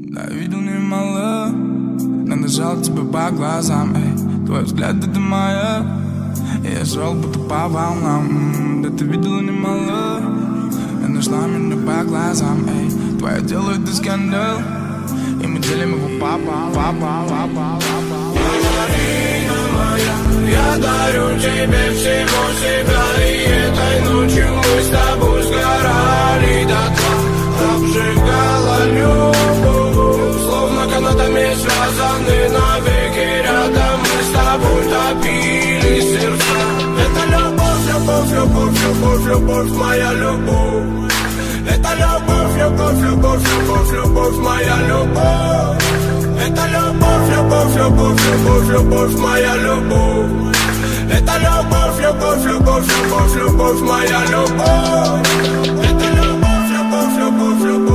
Да, видел немало, нажал тебе по глазам, эй. Твой взгляд, это моя. Я шел будто по волнам. Да ты видела немало, нашла меня по глазам, эй. Твое дело это скандал, и мы делим его папа. Марина моя, я дарю тебе всего себя. И этой ночью мы с тобой сгорали дотла. Обжигала любовь, словно канатами связаны навеки рядом. Мы с тобой топили сердца. Это любовь, любовь, любовь, любовь, любовь, моя любовь. Это любовь, любовь, любовь, любовь, любовь, моя любовь. Это любовь, любовь, любовь, любовь, любовь, моя любовь. Это любовь, любовь, любовь, любовь, любовь, моя любовь. Это любовь, любовь, любовь, любовь.